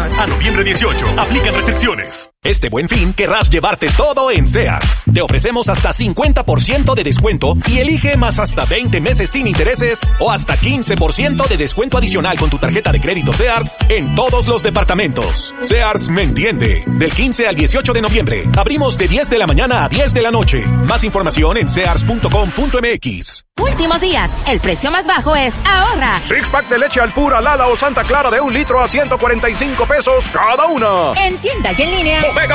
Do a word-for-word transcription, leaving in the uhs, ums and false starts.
A noviembre dieciocho. Aplican restricciones. Este Buen Fin querrás llevarte todo en Sears. Te ofrecemos hasta cincuenta por ciento de descuento y elige más hasta veinte meses sin intereses o hasta quince por ciento de descuento adicional con tu tarjeta de crédito Sears en todos los departamentos. Sears me entiende. Del quince al dieciocho de noviembre. Abrimos de diez de la mañana a diez de la noche. Más información en sears punto com punto m x. Últimos días. El precio más bajo es ahorra. Six pack de leche Alpura, Lala o Santa Clara de un litro a ciento cuarenta y cinco pesos cada una. En tienda y en línea. Bodega